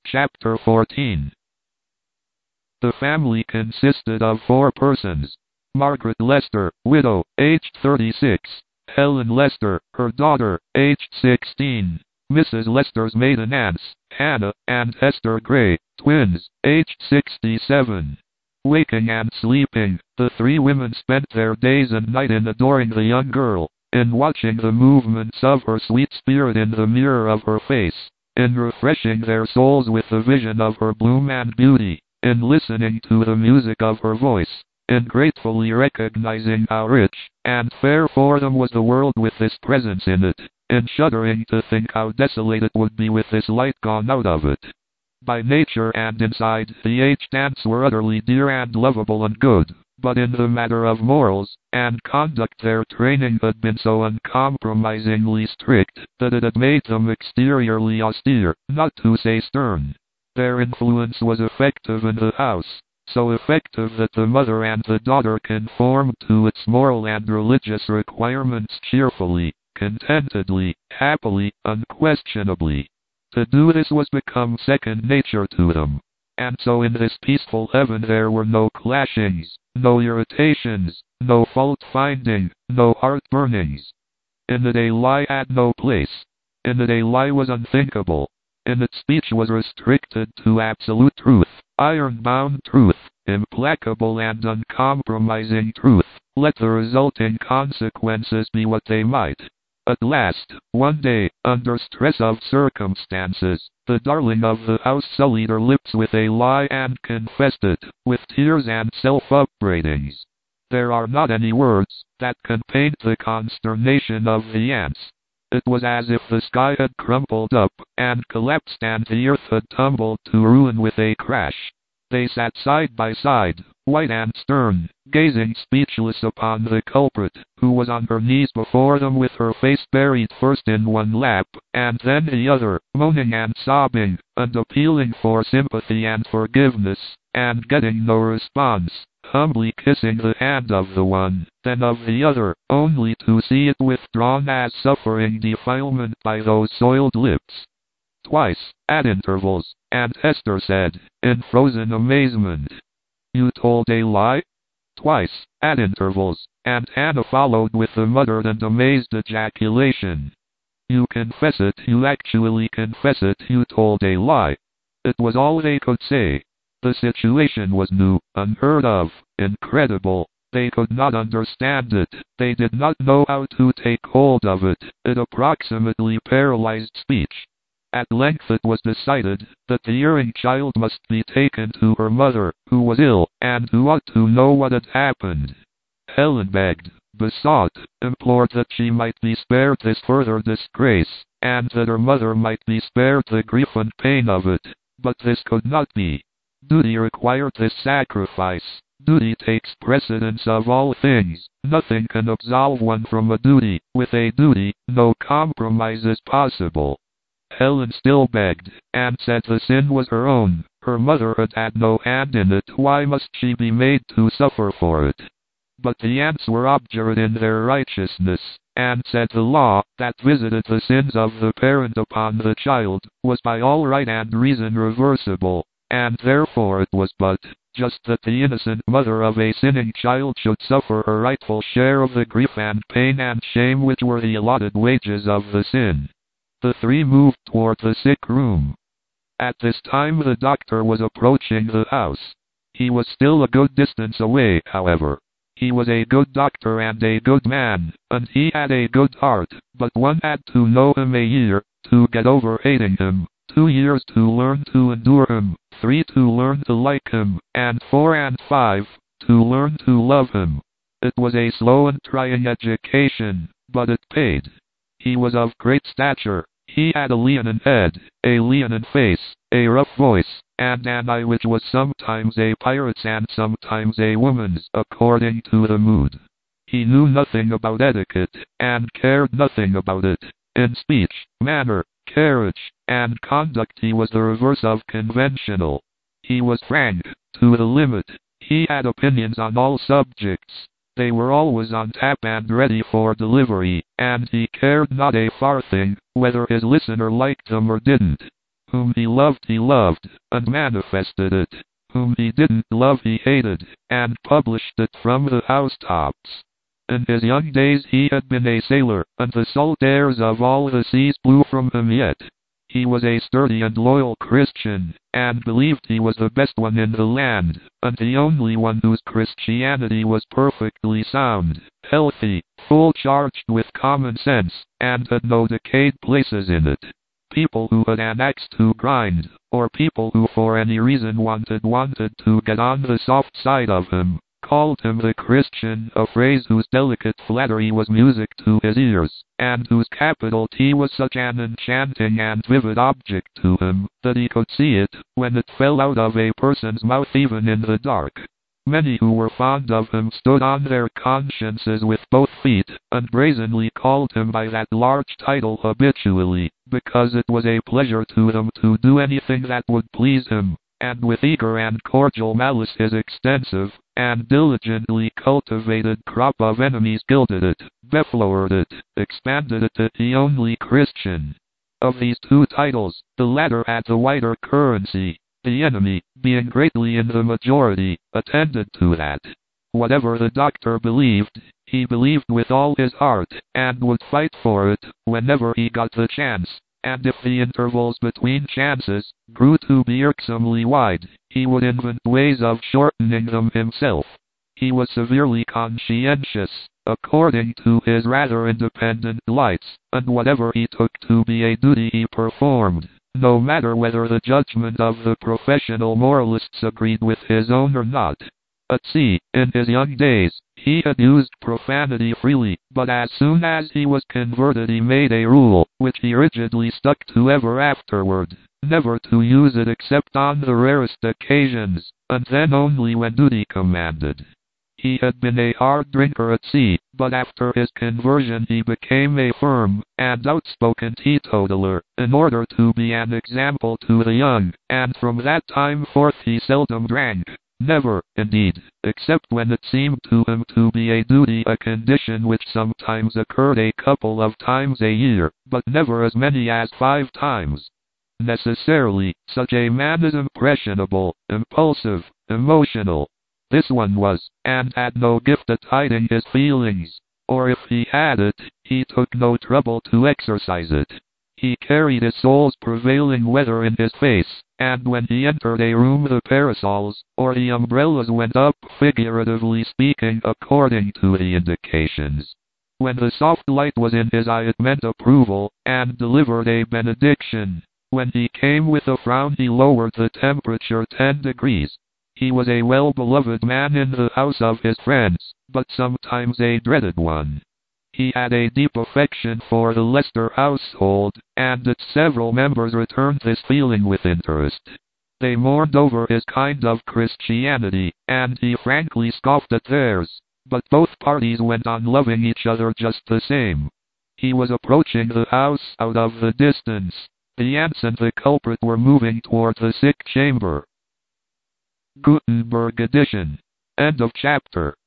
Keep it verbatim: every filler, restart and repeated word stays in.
Chapter fourteen. The family consisted of four persons. Margaret Lester, widow, aged thirty-six. Helen Lester, her daughter, aged sixteen. Missus Lester's maiden aunts, Hannah and Esther Gray, twins, aged sixty-seven. Waking and sleeping, the three women spent their days and night in adoring the young girl, in watching the movements of her sweet spirit in the mirror of her face, in refreshing their souls with the vision of her bloom and beauty, in listening to the music of her voice, in gratefully recognizing how rich and fair for them was the world with this presence in it, in shuddering to think how desolate it would be with this light gone out of it. By nature and inside, the aged aunts were utterly dear and lovable and good, but in the matter of morals and conduct their training had been so uncompromisingly strict that it had made them exteriorly austere, not to say stern. Their influence was effective in the house, so effective that the mother and the daughter conformed to its moral and religious requirements cheerfully, contentedly, happily, unquestionably. To do this was become second nature to them. And so in this peaceful heaven there were no clashings, no irritations, no fault-finding, no heart-burnings. In it a lie had no place. In it a lie was unthinkable. In it speech was restricted to absolute truth, iron-bound truth, implacable and uncompromising truth, let the resulting consequences be what they might. At last, one day, under stress of circumstances, the darling of the house sullied her lips with a lie and confessed it, with tears and self-upbraidings. There are not any words that can paint the consternation of the aunts. It was as if the sky had crumpled up and collapsed and the earth had tumbled to ruin with a crash. They sat side by side, white and stern, gazing speechless upon the culprit, who was on her knees before them with her face buried first in one lap, and then the other, moaning and sobbing, and appealing for sympathy and forgiveness, and getting no response, humbly kissing the hand of the one, then of the other, only to see it withdrawn as suffering defilement by those soiled lips. Twice, at intervals, Aunt Esther said, in frozen amazement, "You told a lie?" Twice, at intervals, Aunt Hannah followed with the muttered and amazed ejaculation, "You confess it, you actually confess it, you told a lie." It was all they could say. The situation was new, unheard of, incredible. They could not understand it. They did not know how to take hold of it. It approximately paralyzed speech. At length it was decided that the erring child must be taken to her mother, who was ill, and who ought to know what had happened. Helen begged, besought, implored that she might be spared this further disgrace, and that her mother might be spared the grief and pain of it. But this could not be. Duty required this sacrifice. Duty takes precedence of all things. Nothing can absolve one from a duty. With a duty, no compromise is possible. Helen still begged, and said the sin was her own. Her mother had had no hand in it. Why must she be made to suffer for it? But the aunts were obdurate in their righteousness, and said the law that visited the sins of the parent upon the child was by all right and reason reversible, and therefore it was but just that the innocent mother of a sinning child should suffer her rightful share of the grief and pain and shame which were the allotted wages of the sin. The three moved toward the sick room. At this time the doctor was approaching the house. He was still a good distance away, however. He was a good doctor and a good man, and he had a good heart, but one had to know him a year, to get over hating him, two years to learn to endure him, three to learn to like him, and four and five, to learn to love him. It was a slow and trying education, but it paid. He was of great stature. He had a leonine head, a leonine face, a rough voice, and an eye which was sometimes a pirate's and sometimes a woman's, according to the mood. He knew nothing about etiquette, and cared nothing about it. In speech, manner, carriage, and conduct he was the reverse of conventional. He was frank, to the limit. He had opinions on all subjects. They were always on tap and ready for delivery, and he cared not a farthing whether his listener liked them or didn't. Whom he loved he loved, and manifested it. Whom he didn't love he hated, and published it from the housetops. In his young days he had been a sailor, and the salt airs of all the seas blew from him yet. He was a sturdy and loyal Christian, and believed he was the best one in the land, and the only one whose Christianity was perfectly sound, healthy, full charged with common sense, and had no decayed places in it. People who had an axe to grind, or people who for any reason wanted wanted to get on the soft side of him, called him the Christian, a phrase whose delicate flattery was music to his ears, and whose capital T was such an enchanting and vivid object to him, that he could see it, when it fell out of a person's mouth even in the dark. Many who were fond of him stood on their consciences with both feet, and brazenly called him by that large title habitually, because it was a pleasure to them to do anything that would please him, and with eager and cordial malice his extensive, and diligently cultivated crop of enemies gilded it, beflowered it, expanded it to the only Christian. Of these two titles, the latter had the wider currency. The enemy, being greatly in the majority, attended to that. Whatever the doctor believed, he believed with all his heart, and would fight for it, whenever he got the chance, and if the intervals between chances grew to be irksomely wide, he would invent ways of shortening them himself. He was severely conscientious, according to his rather independent lights, and whatever he took to be a duty he performed, no matter whether the judgment of the professional moralists agreed with his own or not. At sea, in his young days, he had used profanity freely, but as soon as he was converted he made a rule, which he rigidly stuck to ever afterward, never to use it except on the rarest occasions, and then only when duty commanded. He had been a hard drinker at sea, but after his conversion he became a firm and outspoken teetotaler, in order to be an example to the young, and from that time forth he seldom drank. Never, indeed, except when it seemed to him to be a duty, a condition which sometimes occurred a couple of times a year, but never as many as five times. Necessarily, such a man is impressionable, impulsive, emotional. This one was, and had no gift at hiding his feelings, or if he had it, he took no trouble to exercise it. He carried his soul's prevailing weather in his face, and when he entered a room the parasols, or the umbrellas went up, figuratively speaking, according to the indications. When the soft light was in his eye it meant approval, and delivered a benediction. When he came with a frown he lowered the temperature ten degrees. He was a well-beloved man in the house of his friends, but sometimes a dreaded one. He had a deep affection for the Lester household, and its several members returned this feeling with interest. They mourned over his kind of Christianity, and he frankly scoffed at theirs, but both parties went on loving each other just the same. He was approaching the house out of the distance. The aunts and the culprit were moving toward the sick chamber. Gutenberg edition. End of chapter.